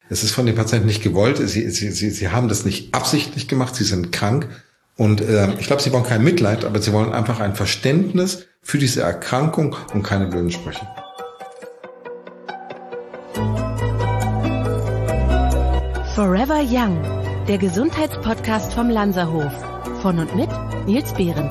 Es ist von den Patienten nicht gewollt. Sie haben das nicht absichtlich gemacht. Sie sind krank. Und ich glaube, sie wollen kein Mitleid, aber sie wollen einfach ein Verständnis für diese Erkrankung und keine blöden Sprüche. Forever Young, der Gesundheitspodcast vom Lanzerhof. Von und mit Nils Behrens.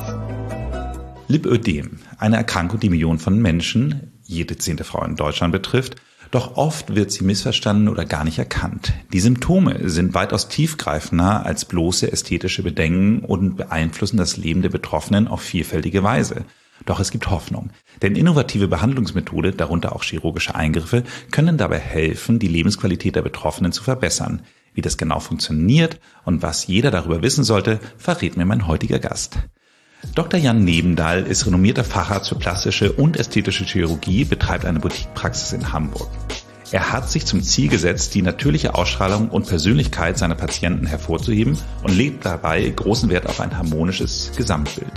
Lipödem, eine Erkrankung, die Millionen von Menschen, jede 10. Frau in Deutschland betrifft, doch oft wird sie missverstanden oder gar nicht erkannt. Die Symptome sind weitaus tiefgreifender als bloße ästhetische Bedenken und beeinflussen das Leben der Betroffenen auf vielfältige Weise. Doch es gibt Hoffnung, denn innovative Behandlungsmethoden, darunter auch chirurgische Eingriffe, können dabei helfen, die Lebensqualität der Betroffenen zu verbessern. Wie das genau funktioniert und was jeder darüber wissen sollte, verrät mir mein heutiger Gast. Dr. Jan Nebendahl ist renommierter Facharzt für plastische und ästhetische Chirurgie, betreibt eine Boutiquepraxis in Hamburg. Er hat sich zum Ziel gesetzt, die natürliche Ausstrahlung und Persönlichkeit seiner Patienten hervorzuheben und legt dabei großen Wert auf ein harmonisches Gesamtbild.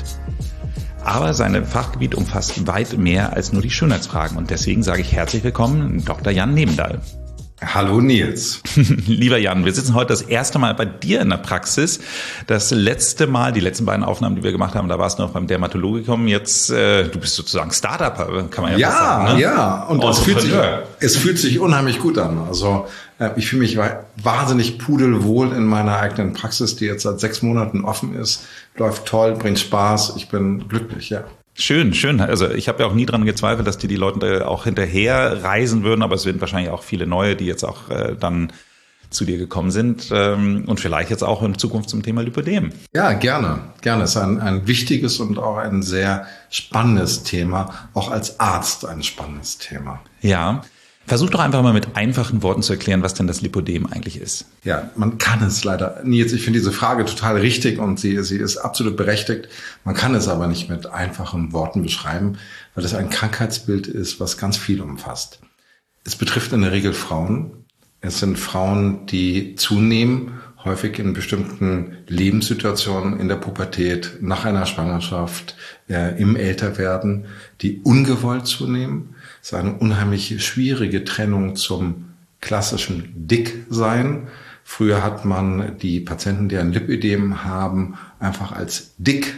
Aber sein Fachgebiet umfasst weit mehr als nur die Schönheitsfragen und deswegen sage ich herzlich willkommen, Dr. Jan Nebendahl. Hallo Nils. Lieber Jan, wir sitzen heute das erste Mal bei dir in der Praxis. Das letzte Mal, die letzten beiden Aufnahmen, die wir gemacht haben, da warst du noch beim Dermatologikum. Jetzt, du bist sozusagen Startup, kann man ja sagen. Ne? Ja, und es fühlt sich unheimlich gut an. Also ich fühle mich wahnsinnig pudelwohl in meiner eigenen Praxis, die jetzt seit 6 Monaten offen ist. Läuft toll, bringt Spaß. Ich bin glücklich, ja. Schön, schön. Also ich habe ja auch nie dran gezweifelt, dass die Leute auch hinterher reisen würden, aber es sind wahrscheinlich auch viele neue, die jetzt auch dann zu dir gekommen sind und vielleicht jetzt auch in Zukunft zum Thema Lipödem. Ja, gerne. Gerne. Es ist ein wichtiges und auch ein sehr spannendes Thema, auch als Arzt ein spannendes Thema. Ja. Versuch doch einfach mal mit einfachen Worten zu erklären, was denn das Lipödem eigentlich ist. Ja, man kann es leider. Nils, ich finde diese Frage total richtig und sie ist absolut berechtigt. Man kann es aber nicht mit einfachen Worten beschreiben, weil es ein Krankheitsbild ist, was ganz viel umfasst. Es betrifft in der Regel Frauen. Es sind Frauen, die zunehmen, häufig in bestimmten Lebenssituationen, in der Pubertät, nach einer Schwangerschaft, im Älterwerden, die ungewollt zunehmen. Es ist eine unheimlich schwierige Trennung zum klassischen Dicksein. Früher hat man die Patienten, die ein Lipödem haben, einfach als dick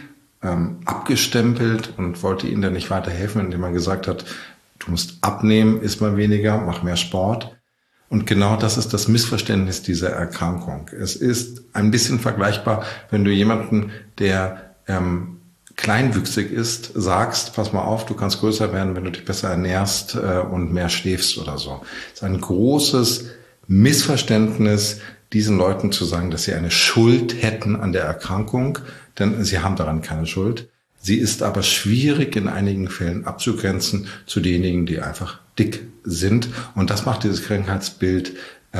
abgestempelt und wollte ihnen dann nicht weiterhelfen, indem man gesagt hat, du musst abnehmen, iss mal weniger, mach mehr Sport. Und genau das ist das Missverständnis dieser Erkrankung. Es ist ein bisschen vergleichbar, wenn du jemanden, der kleinwüchsig ist, sagst, pass mal auf, du kannst größer werden, wenn du dich besser ernährst und mehr schläfst oder so. Es ist ein großes Missverständnis, diesen Leuten zu sagen, dass sie eine Schuld hätten an der Erkrankung, denn sie haben daran keine Schuld. Sie ist aber schwierig in einigen Fällen abzugrenzen zu denjenigen, die einfach dick sind. Und das macht dieses Krankheitsbild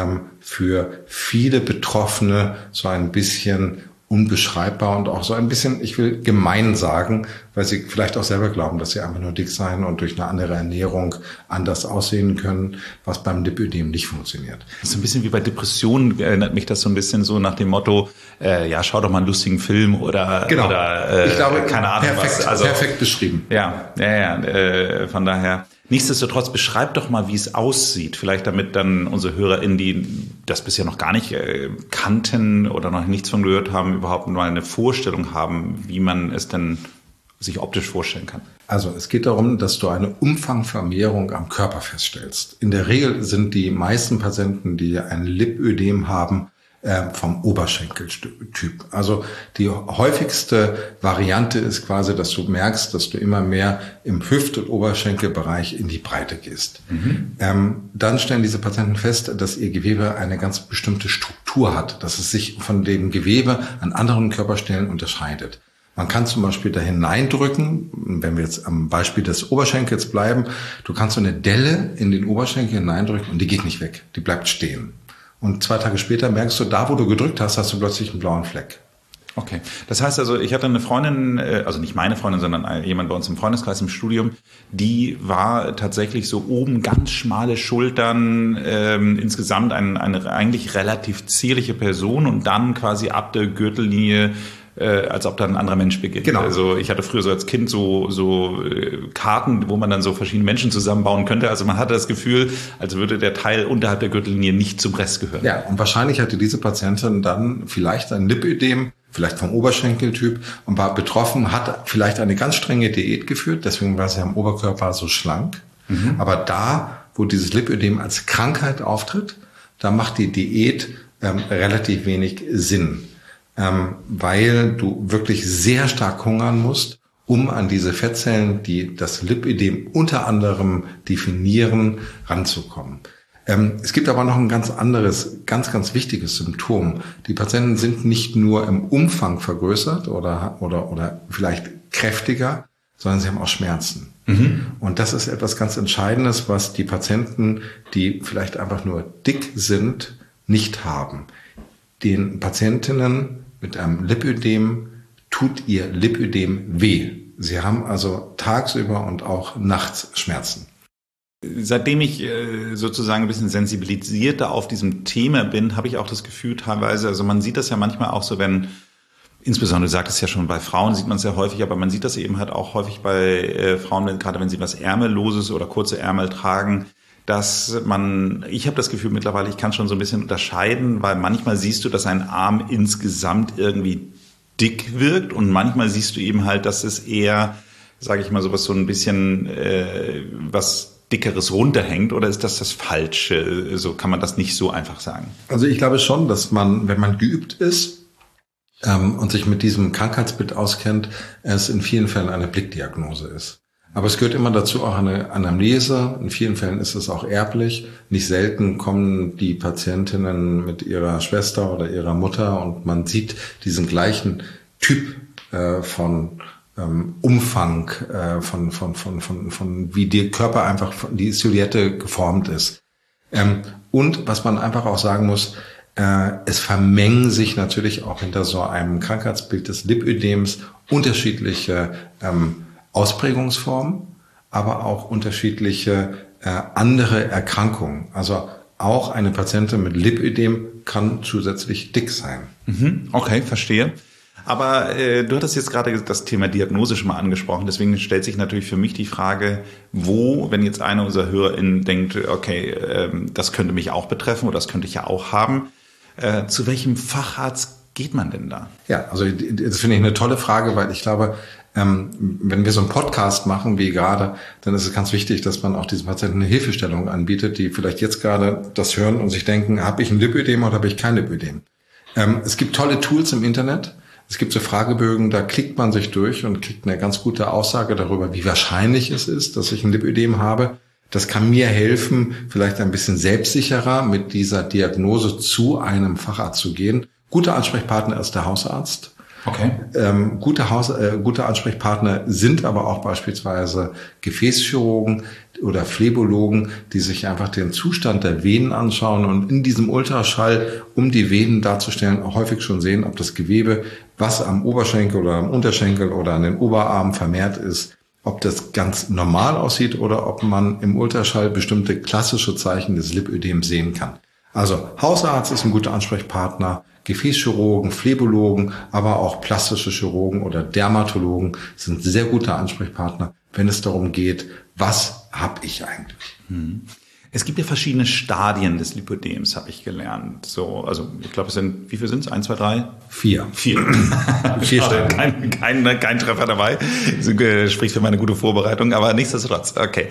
für viele Betroffene so ein bisschen unbeschreibbar und auch so ein bisschen, ich will gemein sagen, weil sie vielleicht auch selber glauben, dass sie einfach nur dick seien und durch eine andere Ernährung anders aussehen können, was beim Lipödem nicht funktioniert. Das ist ein bisschen wie bei Depressionen, erinnert mich das so ein bisschen so nach dem Motto, ja, schau doch mal einen lustigen Film oder, genau. Oder ich glaube, keine Ahnung perfekt, was. Also, perfekt beschrieben. Ja, von daher. Nichtsdestotrotz, beschreib doch mal, wie es aussieht. Vielleicht damit dann unsere HörerInnen, die das bisher noch gar nicht kannten oder noch nichts von gehört haben, überhaupt mal eine Vorstellung haben, wie man es denn sich optisch vorstellen kann. Also es geht darum, dass du eine Umfangvermehrung am Körper feststellst. In der Regel sind die meisten Patienten, die ein Lipödem haben, vom Oberschenkeltyp. Also die häufigste Variante ist quasi, dass du merkst, dass du immer mehr im Hüft- und Oberschenkelbereich in die Breite gehst. Dann stellen diese Patienten fest, dass ihr Gewebe eine ganz bestimmte Struktur hat, dass es sich von dem Gewebe an anderen Körperstellen unterscheidet. Man kann zum Beispiel da hineindrücken, wenn wir jetzt am Beispiel des Oberschenkels bleiben, du kannst so eine Delle in den Oberschenkel hineindrücken und die geht nicht weg, die bleibt stehen. Und 2 Tage später merkst du, da wo du gedrückt hast, hast du plötzlich einen blauen Fleck. Okay. Das heißt also, ich hatte eine Freundin, also nicht meine Freundin, sondern jemand bei uns im Freundeskreis im Studium, die war tatsächlich so oben ganz schmale Schultern, insgesamt eine eigentlich relativ zierliche Person und dann quasi ab der Gürtellinie als ob da ein anderer Mensch beginnt. Genau. Also ich hatte früher so als Kind so Karten, wo man dann so verschiedene Menschen zusammenbauen könnte. Also man hatte das Gefühl, als würde der Teil unterhalb der Gürtellinie nicht zum Rest gehören. Ja, und wahrscheinlich hatte diese Patientin dann vielleicht ein Lipödem, vielleicht vom Oberschenkeltyp, und war betroffen, hat vielleicht eine ganz strenge Diät geführt, deswegen war sie am Oberkörper so schlank. Aber da, wo dieses Lipödem als Krankheit auftritt, da macht die Diät relativ wenig Sinn, weil du wirklich sehr stark hungern musst, um an diese Fettzellen, die das Lipödem unter anderem definieren, ranzukommen. Es gibt aber noch ein ganz anderes, ganz wichtiges Symptom. Die Patienten sind nicht nur im Umfang vergrößert oder vielleicht kräftiger, sondern sie haben auch Schmerzen. Und das ist etwas ganz Entscheidendes, was die Patienten, die vielleicht einfach nur dick sind, nicht haben. Den Patientinnen mit einem Lipödem tut ihr Lipödem weh. Sie haben also tagsüber und auch nachts Schmerzen. Seitdem ich sozusagen ein bisschen sensibilisierter auf diesem Thema bin, habe ich auch das Gefühl teilweise, also man sieht das ja manchmal auch so, wenn, insbesondere, du sagtest ja schon, bei Frauen sieht man es ja häufig, aber man sieht das eben halt auch häufig bei Frauen, gerade wenn sie was Ärmelloses oder kurze Ärmel tragen, dass ich habe das Gefühl mittlerweile, ich kann schon so ein bisschen unterscheiden, weil manchmal siehst du, dass ein Arm insgesamt irgendwie dick wirkt und manchmal siehst du eben halt, dass es eher, sage ich mal, sowas so ein bisschen was Dickeres runterhängt, oder ist das Falsche? So kann man das nicht so einfach sagen. Also ich glaube schon, dass man, wenn man geübt ist und sich mit diesem Krankheitsbild auskennt, es in vielen Fällen eine Blickdiagnose ist. Aber es gehört immer dazu auch eine Anamnese. In vielen Fällen ist es auch erblich. Nicht selten kommen die Patientinnen mit ihrer Schwester oder ihrer Mutter und man sieht diesen gleichen Typ von Umfang, von wie der Körper einfach, die Silhouette geformt ist. Und was man einfach auch sagen muss, es vermengen sich natürlich auch hinter so einem Krankheitsbild des Lipödems unterschiedliche Ausprägungsformen, aber auch unterschiedliche andere Erkrankungen. Also auch eine Patientin mit Lipödem kann zusätzlich dick sein. Okay, verstehe. Aber du hattest jetzt gerade das Thema Diagnose schon mal angesprochen, deswegen stellt sich natürlich für mich die Frage, wenn jetzt einer unserer HörerInnen denkt, okay, das könnte mich auch betreffen oder das könnte ich ja auch haben, zu welchem Facharzt geht man denn da? Ja, also das finde ich eine tolle Frage, weil ich glaube, wenn wir so einen Podcast machen wie gerade, dann ist es ganz wichtig, dass man auch diesen Patienten eine Hilfestellung anbietet, die vielleicht jetzt gerade das hören und sich denken, habe ich ein Lipödem oder habe ich kein Lipödem? Es gibt tolle Tools im Internet. Es gibt so Fragebögen, da klickt man sich durch und kriegt eine ganz gute Aussage darüber, wie wahrscheinlich es ist, dass ich ein Lipödem habe. Das kann mir helfen, vielleicht ein bisschen selbstsicherer mit dieser Diagnose zu einem Facharzt zu gehen. Guter Ansprechpartner ist der Hausarzt. Okay. Gute Ansprechpartner sind aber auch beispielsweise Gefäßchirurgen oder Phlebologen, die sich einfach den Zustand der Venen anschauen und in diesem Ultraschall, um die Venen darzustellen, auch häufig schon sehen, ob das Gewebe, was am Oberschenkel oder am Unterschenkel oder an den Oberarmen vermehrt ist, ob das ganz normal aussieht oder ob man im Ultraschall bestimmte klassische Zeichen des Lipödems sehen kann. Also Hausarzt ist ein guter Ansprechpartner, Gefäßchirurgen, Phlebologen, aber auch plastische Chirurgen oder Dermatologen sind sehr gute Ansprechpartner, wenn es darum geht, was habe ich eigentlich? Es gibt ja verschiedene Stadien des Lipödems, habe ich gelernt. So, also ich glaube, wie viel sind es? 1, 2, 3? 4. 4. 4 Stadien. Kein Treffer dabei. Das spricht für meine gute Vorbereitung, aber nichtsdestotrotz. Okay.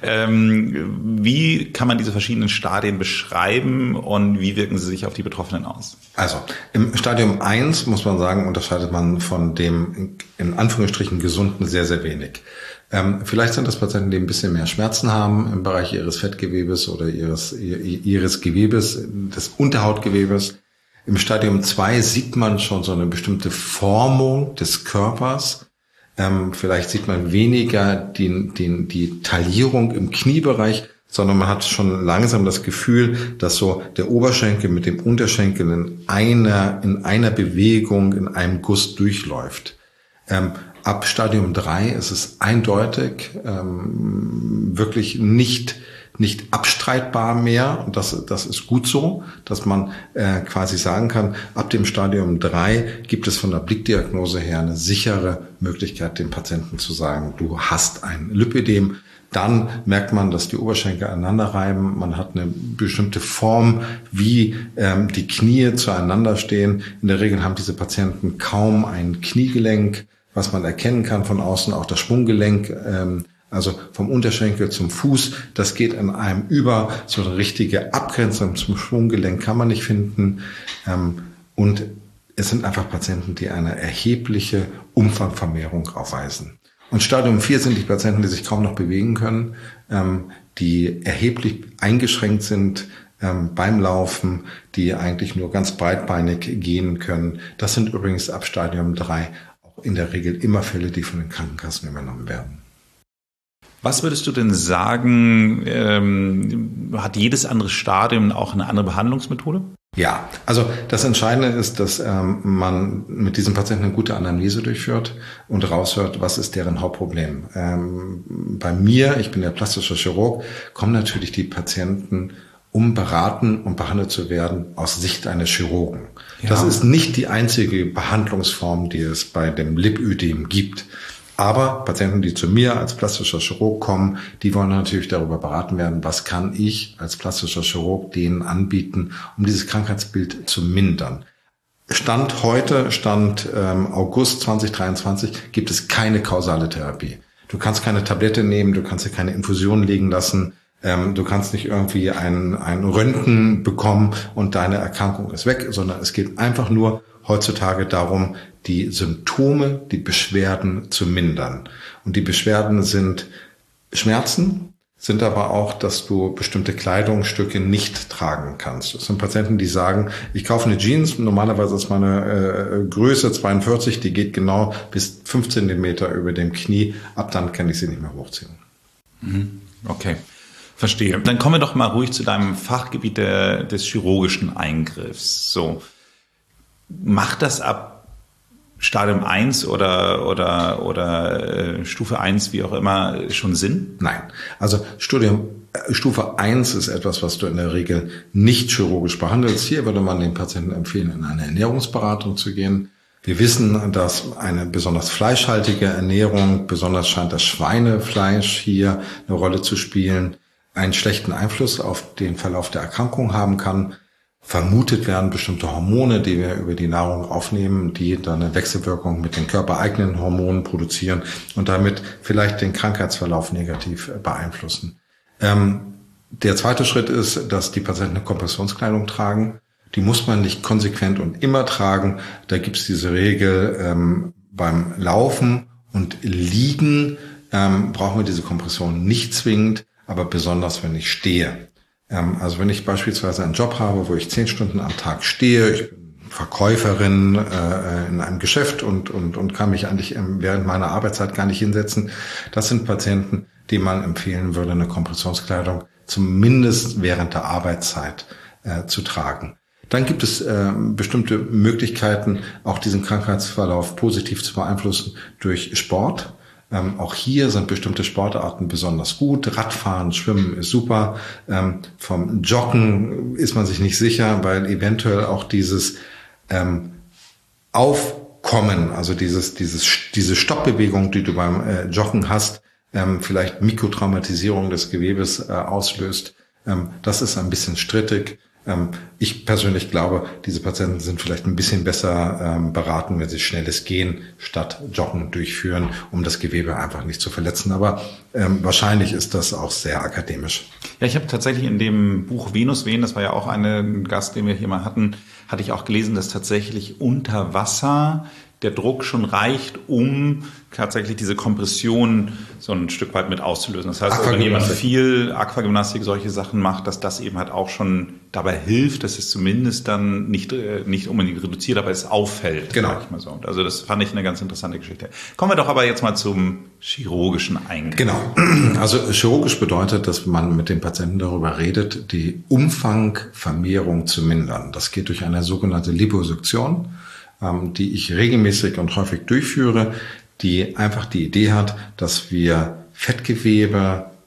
Wie kann man diese verschiedenen Stadien beschreiben und wie wirken sie sich auf die Betroffenen aus? Also im Stadium 1 muss man sagen, unterscheidet man von dem in Anführungsstrichen gesunden sehr, sehr wenig. Vielleicht sind das Patienten, die ein bisschen mehr Schmerzen haben im Bereich ihres Fettgewebes oder ihres Gewebes, des Unterhautgewebes. Im Stadium 2 sieht man schon so eine bestimmte Formung des Körpers. Vielleicht sieht man weniger die Taillierung im Kniebereich, sondern man hat schon langsam das Gefühl, dass so der Oberschenkel mit dem Unterschenkel in einer Bewegung, in einem Guss durchläuft. Ab Stadium 3 ist es eindeutig wirklich nicht nicht abstreitbar mehr. Und das ist gut so, dass man quasi sagen kann, ab dem Stadium 3 gibt es von der Blickdiagnose her eine sichere Möglichkeit, dem Patienten zu sagen, du hast ein Lipödem. Dann merkt man, dass die Oberschenkel aneinander reiben. Man hat eine bestimmte Form, wie die Knie zueinander stehen. In der Regel haben diese Patienten kaum ein Kniegelenk, was man erkennen kann von außen, auch das Schwunggelenk, also vom Unterschenkel zum Fuß. Das geht in einem über. So eine richtige Abgrenzung zum Schwunggelenk kann man nicht finden. Und es sind einfach Patienten, die eine erhebliche Umfangvermehrung aufweisen. Und Stadium 4 sind die Patienten, die sich kaum noch bewegen können, die erheblich eingeschränkt sind beim Laufen, die eigentlich nur ganz breitbeinig gehen können. Das sind übrigens ab Stadium 3 auch in der Regel immer Fälle, die von den Krankenkassen übernommen werden. Was würdest du denn sagen, hat jedes andere Stadium auch eine andere Behandlungsmethode? Ja, also das Entscheidende ist, dass man mit diesem Patienten eine gute Anamnese durchführt und raushört, was ist deren Hauptproblem. Bei mir, ich bin ja plastischer Chirurg, kommen natürlich die Patienten, um beraten und behandelt zu werden, aus Sicht eines Chirurgen. Ja. Das ist nicht die einzige Behandlungsform, die es bei dem Lipödem gibt. Aber Patienten, die zu mir als plastischer Chirurg kommen, die wollen natürlich darüber beraten werden, was kann ich als plastischer Chirurg denen anbieten, um dieses Krankheitsbild zu mindern. Stand August 2023 gibt es keine kausale Therapie. Du kannst keine Tablette nehmen, du kannst dir keine Infusion legen lassen, du kannst nicht irgendwie ein Röntgen bekommen und deine Erkrankung ist weg, sondern es geht einfach nur heutzutage darum, die Symptome, die Beschwerden zu mindern. Und die Beschwerden sind Schmerzen, sind aber auch, dass du bestimmte Kleidungsstücke nicht tragen kannst. Das sind Patienten, die sagen, ich kaufe eine Jeans, normalerweise ist meine Größe 42, die geht genau bis 5 Zentimeter über dem Knie, ab dann kann ich sie nicht mehr hochziehen. Okay. Verstehe. Dann kommen wir doch mal ruhig zu deinem Fachgebiet des chirurgischen Eingriffs. So, macht das ab Stadium 1 oder Stufe 1, wie auch immer, schon Sinn? Nein. Also Stufe 1 ist etwas, was du in der Regel nicht chirurgisch behandelst. Hier würde man den Patienten empfehlen, in eine Ernährungsberatung zu gehen. Wir wissen, dass eine besonders fleischhaltige Ernährung, besonders scheint das Schweinefleisch hier eine Rolle zu spielen, einen schlechten Einfluss auf den Verlauf der Erkrankung haben kann. Vermutet werden bestimmte Hormone, die wir über die Nahrung aufnehmen, die dann eine Wechselwirkung mit den körpereigenen Hormonen produzieren und damit vielleicht den Krankheitsverlauf negativ beeinflussen. Der zweite Schritt ist, dass die Patienten eine Kompressionskleidung tragen. Die muss man nicht konsequent und immer tragen. Da gibt es diese Regel, beim Laufen und Liegen brauchen wir diese Kompression nicht zwingend, aber besonders, wenn ich stehe. Also wenn ich beispielsweise einen Job habe, wo ich 10 Stunden am Tag stehe, ich bin Verkäuferin in einem Geschäft und kann mich eigentlich während meiner Arbeitszeit gar nicht hinsetzen, das sind Patienten, die man empfehlen würde, eine Kompressionskleidung zumindest während der Arbeitszeit zu tragen. Dann gibt es bestimmte Möglichkeiten, auch diesen Krankheitsverlauf positiv zu beeinflussen durch Sport. Auch hier sind bestimmte Sportarten besonders gut. Radfahren, Schwimmen ist super. Vom Joggen ist man sich nicht sicher, weil eventuell auch dieses Aufkommen, also diese Stoppbewegung, die du beim Joggen hast, vielleicht Mikrotraumatisierung des Gewebes auslöst. Das ist ein bisschen strittig. Ich persönlich glaube, diese Patienten sind vielleicht ein bisschen besser beraten, wenn sie schnelles Gehen statt Joggen durchführen, um das Gewebe einfach nicht zu verletzen. Aber wahrscheinlich ist das auch sehr akademisch. Ja, ich habe tatsächlich in dem Buch Venusvenen, das war ja auch ein Gast, den wir hier mal hatten, hatte ich auch gelesen, dass tatsächlich unter Wasser der Druck schon reicht, um tatsächlich diese Kompression so ein Stück weit mit auszulösen. Das heißt, wenn jemand viel Aquagymnastik, solche Sachen macht, dass das eben halt auch schon dabei hilft, dass es zumindest dann nicht unbedingt reduziert, aber es auffällt. Genau. Sag ich mal so. Also das fand ich eine ganz interessante Geschichte. Kommen wir doch aber jetzt mal zum chirurgischen Eingriff. Genau. Also chirurgisch bedeutet, dass man mit dem Patienten darüber redet, die Umfangvermehrung zu mindern. Das geht durch eine sogenannte Liposuktion, die ich regelmäßig und häufig durchführe, die einfach die Idee hat, dass wir Fettgewebe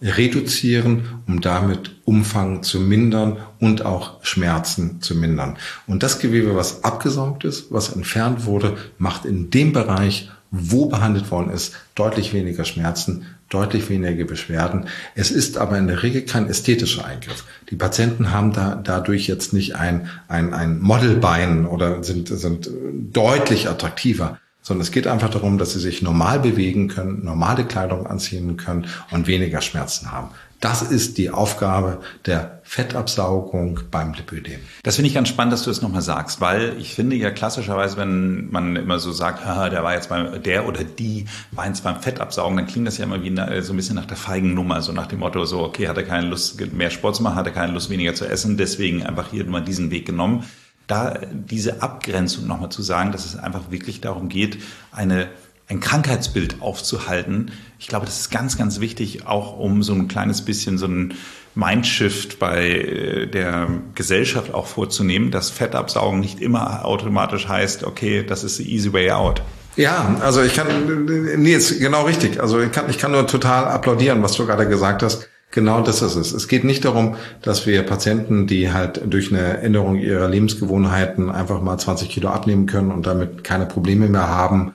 reduzieren, um damit Umfang zu mindern und auch Schmerzen zu mindern. Und das Gewebe, was abgesaugt ist, was entfernt wurde, macht in dem Bereich, wo behandelt worden ist, deutlich weniger Schmerzen, deutlich weniger Beschwerden. Es ist aber in der Regel kein ästhetischer Eingriff. Die Patienten haben dadurch jetzt nicht ein Modelbein oder sind deutlich attraktiver, sondern es geht einfach darum, dass sie sich normal bewegen können, normale Kleidung anziehen können und weniger Schmerzen haben. Das ist die Aufgabe der Fettabsaugung beim Lipödem. Das finde ich ganz spannend, dass du das nochmal sagst, weil ich finde ja klassischerweise, wenn man immer so sagt, der oder die war jetzt beim Fettabsaugen, dann klingt das ja immer wie so ein bisschen nach der feigen Nummer, so nach dem Motto, so okay, hat er keine Lust mehr Sport zu machen, hat er keine Lust weniger zu essen, deswegen einfach hier mal diesen Weg genommen. Da diese Abgrenzung nochmal zu sagen, dass es einfach wirklich darum geht, ein Krankheitsbild aufzuhalten. Ich glaube, das ist ganz, ganz wichtig, auch um so ein kleines bisschen so ein Mindshift bei der Gesellschaft auch vorzunehmen, dass Fettabsaugen nicht immer automatisch heißt, okay, das ist the easy way out. Ja, also Nils, genau richtig. Also ich kann nur total applaudieren, was du gerade gesagt hast. Genau das ist es. Es geht nicht darum, dass wir Patienten, die halt durch eine Änderung ihrer Lebensgewohnheiten einfach mal 20 Kilo abnehmen können und damit keine Probleme mehr haben,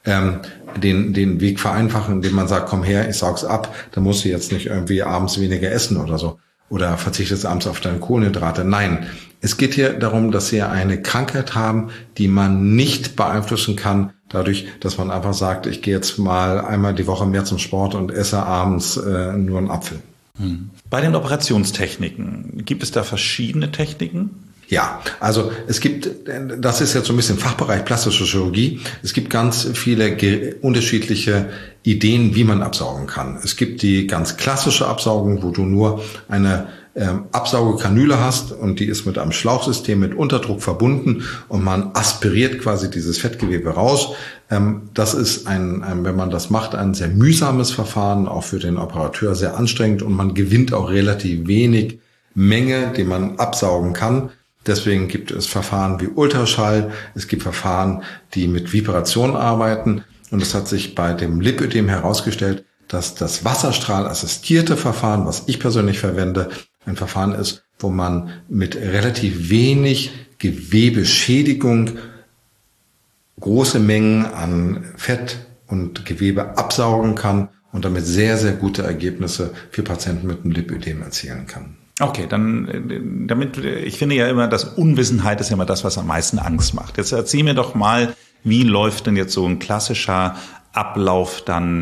den Weg vereinfachen, indem man sagt, komm her, ich saug's ab, dann musst du jetzt nicht irgendwie abends weniger essen oder so. Oder verzichtest abends auf deine Kohlenhydrate. Nein, es geht hier darum, dass sie eine Krankheit haben, die man nicht beeinflussen kann, dadurch, dass man einfach sagt, ich gehe jetzt mal einmal die Woche mehr zum Sport und esse abends nur einen Apfel. Bei den Operationstechniken, gibt es da verschiedene Techniken? Ja, also das ist jetzt so ein bisschen Fachbereich plastische Chirurgie. Es gibt ganz viele unterschiedliche Ideen, wie man absaugen kann. Es gibt die ganz klassische Absaugung, wo du nur eine Absaugekanüle hast und die ist mit einem Schlauchsystem mit Unterdruck verbunden und man aspiriert quasi dieses Fettgewebe raus. Das ist wenn man das macht, ein sehr mühsames Verfahren, auch für den Operateur sehr anstrengend und man gewinnt auch relativ wenig Menge, die man absaugen kann. Deswegen gibt es Verfahren wie Ultraschall, es gibt Verfahren, die mit Vibration arbeiten und es hat sich bei dem Lipödem herausgestellt, dass das wasserstrahlassistierte Verfahren, was ich persönlich verwende, ein Verfahren ist, wo man mit relativ wenig Gewebeschädigung große Mengen an Fett und Gewebe absaugen kann und damit sehr, sehr gute Ergebnisse für Patienten mit einem Lipödem erzielen kann. Okay, ich finde ja immer, dass Unwissenheit ist ja immer das, was am meisten Angst macht. Jetzt erzähl mir doch mal, wie läuft denn jetzt so ein klassischer Ablauf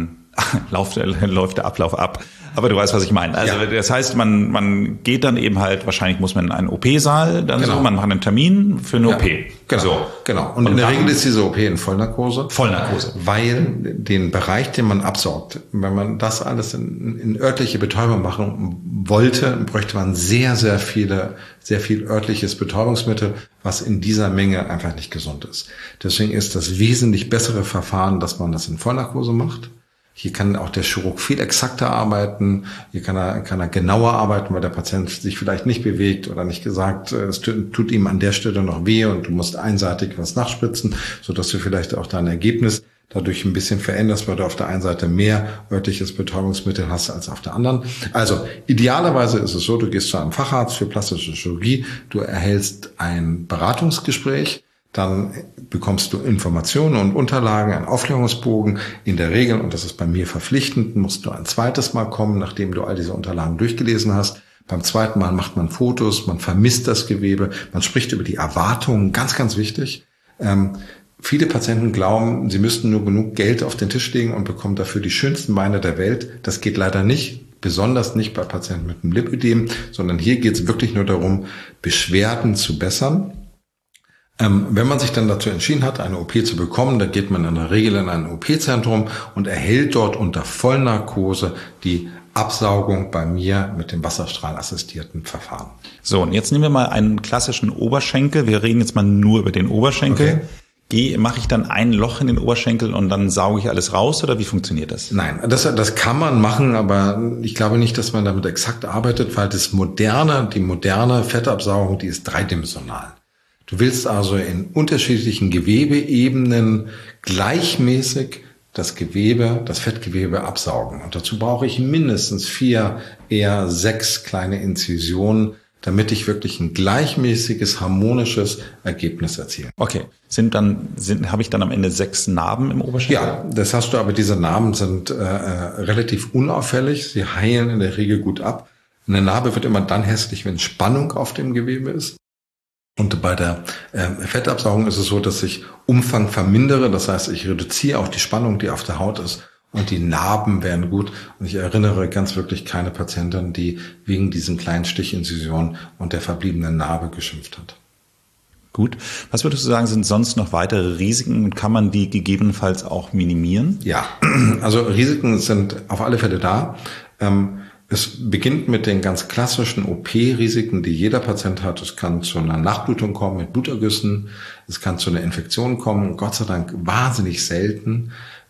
läuft der Ablauf ab? Aber du weißt, was ich meine. Also ja. Das heißt, man geht dann eben halt, wahrscheinlich muss man in einen OP-Saal, genau. Man macht einen Termin für eine OP. Genau. Und in der Regel ist diese OP in Vollnarkose. Vollnarkose. Weil den Bereich, den man absaugt, wenn man das alles in örtliche Betäubung machen wollte, bräuchte man sehr, sehr viel örtliches Betäubungsmittel, was in dieser Menge einfach nicht gesund ist. Deswegen ist das wesentlich bessere Verfahren, dass man das in Vollnarkose macht. Hier kann auch der Chirurg viel exakter arbeiten. Hier kann er genauer arbeiten, weil der Patient sich vielleicht nicht bewegt oder nicht gesagt, es tut ihm an der Stelle noch weh und du musst einseitig was nachspritzen, sodass du vielleicht auch dein Ergebnis dadurch ein bisschen veränderst, weil du auf der einen Seite mehr örtliches Betäubungsmittel hast als auf der anderen. Also idealerweise ist es so, du gehst zu einem Facharzt für plastische Chirurgie, du erhältst ein Beratungsgespräch, dann bekommst du Informationen und Unterlagen, einen Aufklärungsbogen. In der Regel, und das ist bei mir verpflichtend, musst du ein zweites Mal kommen, nachdem du all diese Unterlagen durchgelesen hast. Beim zweiten Mal macht man Fotos, man vermisst das Gewebe, man spricht über die Erwartungen, ganz, ganz wichtig. Viele Patienten glauben, sie müssten nur genug Geld auf den Tisch legen und bekommen dafür die schönsten Beine der Welt. Das geht leider nicht, besonders nicht bei Patienten mit einem Lipödem, sondern hier geht es wirklich nur darum, Beschwerden zu bessern. Wenn man sich dann dazu entschieden hat, eine OP zu bekommen, dann geht man in der Regel in ein OP-Zentrum und erhält dort unter Vollnarkose die Absaugung bei mir mit dem wasserstrahlassistierten Verfahren. So, und jetzt nehmen wir mal einen klassischen Oberschenkel. Wir reden jetzt mal nur über den Oberschenkel. Okay. Mache ich dann ein Loch in den Oberschenkel und dann sauge ich alles raus oder wie funktioniert das? Nein, das kann man machen, aber ich glaube nicht, dass man damit exakt arbeitet, weil die moderne Fettabsaugung, die ist dreidimensional. Du willst also in unterschiedlichen Gewebeebenen gleichmäßig das Fettgewebe absaugen. Und dazu brauche ich mindestens 4, eher 6 kleine Inzisionen, damit ich wirklich ein gleichmäßiges, harmonisches Ergebnis erziele. Okay. Habe ich dann am Ende 6 Narben im Oberschenkel? Ja, das hast du, aber diese Narben sind relativ unauffällig. Sie heilen in der Regel gut ab. Eine Narbe wird immer dann hässlich, wenn Spannung auf dem Gewebe ist. Und bei der Fettabsaugung ist es so, dass ich Umfang vermindere. Das heißt, ich reduziere auch die Spannung, die auf der Haut ist. Und die Narben werden gut. Und ich erinnere ganz wirklich keine Patientin, die wegen diesen kleinen Stichinzisionen und der verbliebenen Narbe geschimpft hat. Gut. Was würdest du sagen, sind sonst noch weitere Risiken und kann man die gegebenenfalls auch minimieren? Ja, also Risiken sind auf alle Fälle da. Es beginnt mit den ganz klassischen OP-Risiken, die jeder Patient hat. Es kann zu einer Nachblutung kommen mit Blutergüssen. Es kann zu einer Infektion kommen. Gott sei Dank wahnsinnig selten.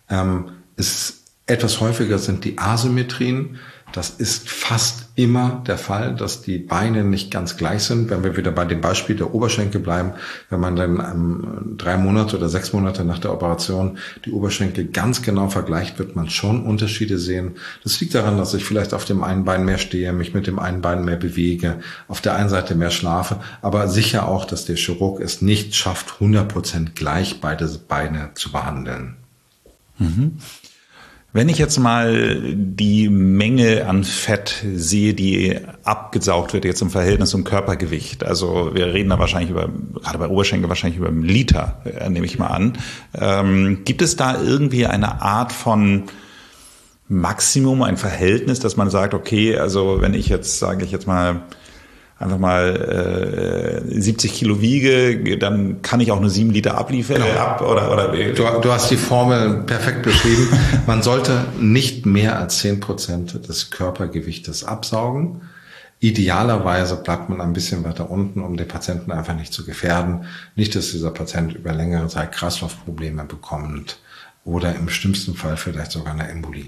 Etwas häufiger sind die Asymmetrien. Das ist fast immer der Fall, dass die Beine nicht ganz gleich sind. Wenn wir wieder bei dem Beispiel der Oberschenkel bleiben, wenn man dann 3 Monate oder 6 Monate nach der Operation die Oberschenkel ganz genau vergleicht, wird man schon Unterschiede sehen. Das liegt daran, dass ich vielleicht auf dem einen Bein mehr stehe, mich mit dem einen Bein mehr bewege, auf der einen Seite mehr schlafe, aber sicher auch, dass der Chirurg es nicht schafft, 100% gleich beide Beine zu behandeln. Mhm. Wenn ich jetzt mal die Menge an Fett sehe, die abgesaugt wird jetzt im Verhältnis zum Körpergewicht, also wir reden da wahrscheinlich gerade bei Oberschenkel wahrscheinlich über 1 Liter, nehme ich mal an. Gibt es da irgendwie eine Art von Maximum, ein Verhältnis, dass man sagt, okay, also wenn ich jetzt, sage ich jetzt mal, einfach mal 70 Kilo wiege, dann kann ich auch nur 7 Liter abliefern. Genau. Du hast die Formel perfekt beschrieben. Man sollte nicht mehr als 10% des Körpergewichtes absaugen. Idealerweise bleibt man ein bisschen weiter unten, um den Patienten einfach nicht zu gefährden. Nicht, dass dieser Patient über längere Zeit Kreislaufprobleme bekommt oder im schlimmsten Fall vielleicht sogar eine Embolie.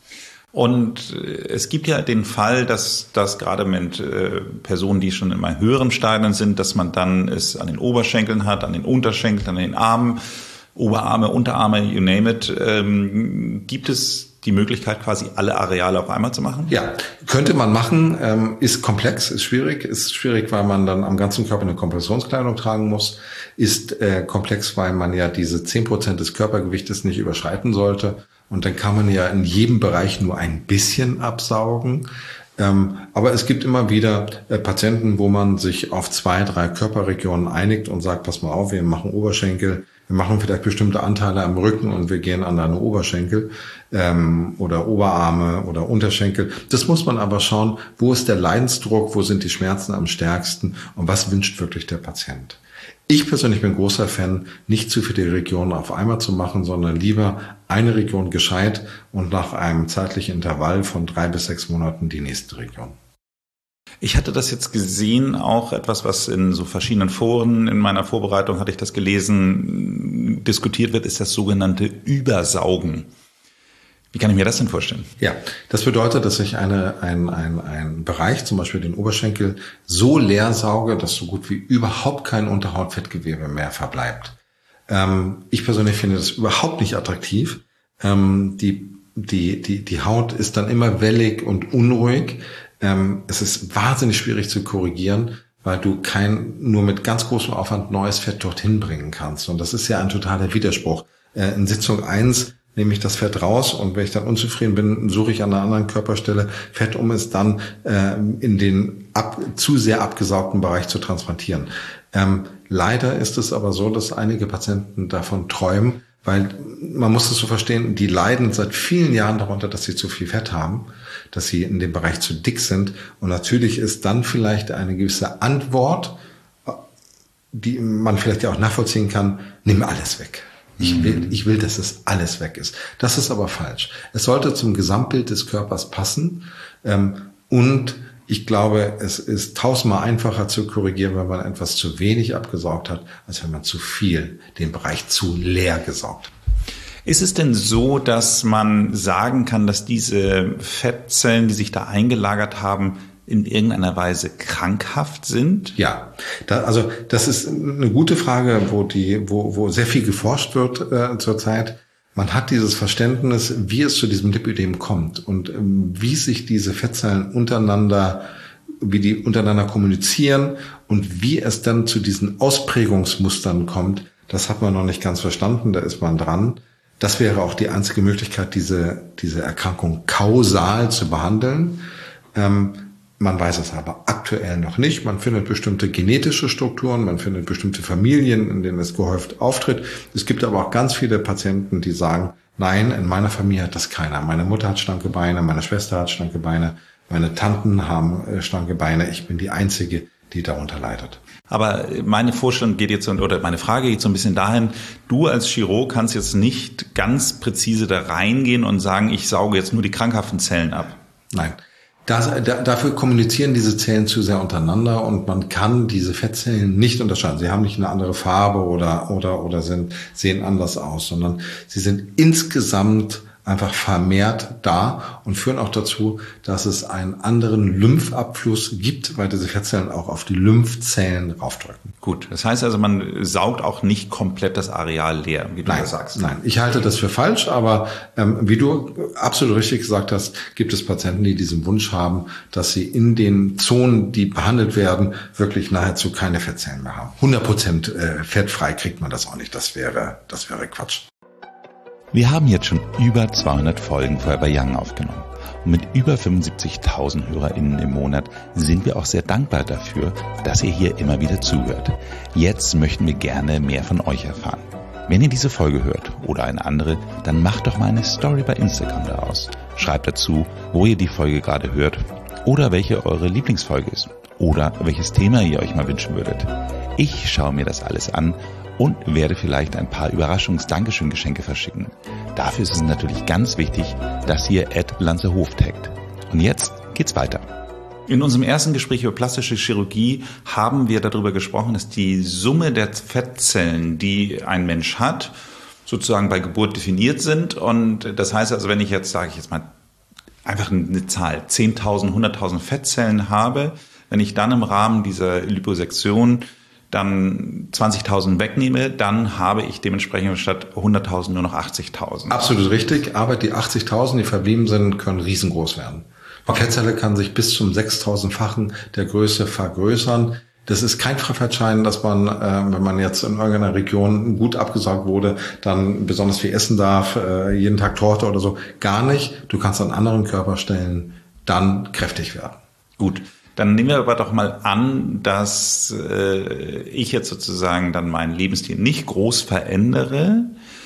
Und es gibt ja den Fall, dass gerade mit Personen, die schon in einem höheren Stadium sind, dass man dann es an den Oberschenkeln hat, an den Unterschenkeln, an den Armen, Oberarme, Unterarme, you name it. Gibt es die Möglichkeit, quasi alle Areale auf einmal zu machen? Ja, könnte man machen. Ist komplex, ist schwierig. Ist schwierig, weil man dann am ganzen Körper eine Kompressionskleidung tragen muss. Ist komplex, weil man ja diese 10% des Körpergewichtes nicht überschreiten sollte. Und dann kann man ja in jedem Bereich nur ein bisschen absaugen. Aber es gibt immer wieder Patienten, wo man sich auf 2, 3 Körperregionen einigt und sagt, pass mal auf, wir machen Oberschenkel, wir machen vielleicht bestimmte Anteile am Rücken und wir gehen an deine Oberschenkel oder Oberarme oder Unterschenkel. Das muss man aber schauen, wo ist der Leidensdruck, wo sind die Schmerzen am stärksten und was wünscht wirklich der Patient. Ich persönlich bin großer Fan, nicht zu viele Regionen auf einmal zu machen, sondern lieber eine Region gescheit und nach einem zeitlichen Intervall von 3 bis 6 Monaten die nächste Region. Ich hatte das jetzt gesehen, auch etwas, was in so verschiedenen Foren, in meiner Vorbereitung hatte ich das gelesen, diskutiert wird, ist das sogenannte Übersaugen. Wie kann ich mir das denn vorstellen? Ja, das bedeutet, dass ich einen Bereich, zum Beispiel den Oberschenkel, so leer sauge, dass so gut wie überhaupt kein Unterhautfettgewebe mehr verbleibt. Ich persönlich finde das überhaupt nicht attraktiv. Die Haut ist dann immer wellig und unruhig. Es ist wahnsinnig schwierig zu korrigieren, weil du nur mit ganz großem Aufwand neues Fett dorthin bringen kannst. Und das ist ja ein totaler Widerspruch. In Sitzung 1 nehme ich das Fett raus und wenn ich dann unzufrieden bin, suche ich an einer anderen Körperstelle Fett, um es dann in den zu sehr abgesaugten Bereich zu transplantieren. Leider ist es aber so, dass einige Patienten davon träumen, weil man muss es so verstehen, die leiden seit vielen Jahren darunter, dass sie zu viel Fett haben, dass sie in dem Bereich zu dick sind. Und natürlich ist dann vielleicht eine gewisse Antwort, die man vielleicht ja auch nachvollziehen kann, nimm alles weg. Ich will, dass es alles weg ist. Das ist aber falsch. Es sollte zum Gesamtbild des Körpers passen. Und ich glaube, es ist 1000-mal einfacher zu korrigieren, wenn man etwas zu wenig abgesaugt hat, als wenn man zu viel, den Bereich zu leer gesaugt hat. Ist es denn so, dass man sagen kann, dass diese Fettzellen, die sich da eingelagert haben, in irgendeiner Weise krankhaft sind? Ja, das ist eine gute Frage, wo sehr viel geforscht wird zurzeit. Man hat dieses Verständnis, wie es zu diesem Lipödem kommt und wie sich diese Fettzellen untereinander kommunizieren und wie es dann zu diesen Ausprägungsmustern kommt, das hat man noch nicht ganz verstanden, da ist man dran. Das wäre auch die einzige Möglichkeit, diese Erkrankung kausal zu behandeln. Man weiß es aber aktuell noch nicht. Man findet bestimmte genetische Strukturen, man findet bestimmte Familien, in denen es gehäuft auftritt. Es gibt aber auch ganz viele Patienten, die sagen, nein, in meiner Familie hat das keiner. Meine Mutter hat schlanke Beine, meine Schwester hat schlanke Beine, meine Tanten haben schlanke Beine. Ich bin die Einzige, die darunter leidet. Aber meine Vorstellung geht jetzt, oder meine Frage geht so ein bisschen dahin, du als Chirurg kannst jetzt nicht ganz präzise da reingehen und sagen, ich sauge jetzt nur die krankhaften Zellen ab. Nein. Dafür kommunizieren diese Zellen zu sehr untereinander und man kann diese Fettzellen nicht unterscheiden. Sie haben nicht eine andere Farbe oder sehen anders aus, sondern sie sind insgesamt einfach vermehrt da und führen auch dazu, dass es einen anderen Lymphabfluss gibt, weil diese Fettzellen auch auf die Lymphzellen raufdrücken. Gut, das heißt also, man saugt auch nicht komplett das Areal leer, wie du das sagst. Nein, ich halte das für falsch, aber wie du absolut richtig gesagt hast, gibt es Patienten, die diesen Wunsch haben, dass sie in den Zonen, die behandelt werden, wirklich nahezu keine Fettzellen mehr haben. 100% fettfrei kriegt man das auch nicht, das wäre Quatsch. Wir haben jetzt schon über 200 Folgen Forever Young aufgenommen. Und mit über 75.000 HörerInnen im Monat sind wir auch sehr dankbar dafür, dass ihr hier immer wieder zuhört. Jetzt möchten wir gerne mehr von euch erfahren. Wenn ihr diese Folge hört oder eine andere, dann macht doch mal eine Story bei Instagram daraus. Schreibt dazu, wo ihr die Folge gerade hört oder welche eure Lieblingsfolge ist oder welches Thema ihr euch mal wünschen würdet. Ich schaue mir das alles an und werde vielleicht ein paar Überraschungs-Dankeschön-Geschenke verschicken. Dafür ist es natürlich ganz wichtig, dass ihr @Lanzerhof taggt. Und jetzt geht's weiter. In unserem ersten Gespräch über plastische Chirurgie haben wir darüber gesprochen, dass die Summe der Fettzellen, die ein Mensch hat, sozusagen bei Geburt definiert sind. Und das heißt also, wenn ich jetzt, sage ich jetzt mal, einfach eine Zahl, 10.000, 100.000 Fettzellen habe, wenn ich dann im Rahmen dieser Liposektion dann 20.000 wegnehme, dann habe ich dementsprechend statt 100.000 nur noch 80.000. Absolut richtig, aber die 80.000, die verblieben sind, können riesengroß werden. Die Fettzelle kann sich bis zum 6.000-fachen der Größe vergrößern. Das ist kein Freifahrtschein, dass man, wenn man jetzt in irgendeiner Region gut abgesaugt wurde, dann besonders viel essen darf, jeden Tag Torte oder so. Gar nicht. Du kannst an anderen Körperstellen dann kräftig werden. Gut. Dann nehmen wir aber doch mal an, dass ich jetzt sozusagen dann meinen Lebensstil nicht groß verändere.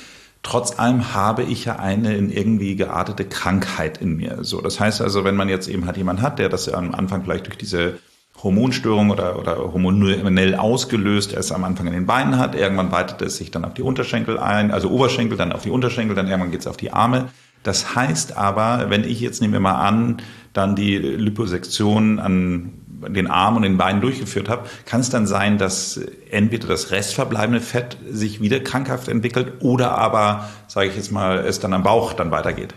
Trotz allem habe ich ja eine in irgendwie geartete Krankheit in mir. So, das heißt also, wenn man jetzt eben jemanden hat, der das am Anfang vielleicht durch diese Hormonstörung oder hormonell ausgelöst erst am Anfang in den Beinen hat, irgendwann weitet es sich dann auf die Unterschenkel ein, also Oberschenkel, dann auf die Unterschenkel, dann irgendwann geht es auf die Arme. Das heißt aber, wenn ich jetzt, nehmen wir mal an, dann die Liposektion an den Armen und den Beinen durchgeführt habe, kann es dann sein, dass entweder das restverbleibende Fett sich wieder krankhaft entwickelt oder aber, sage ich jetzt mal, es dann am Bauch dann weitergeht?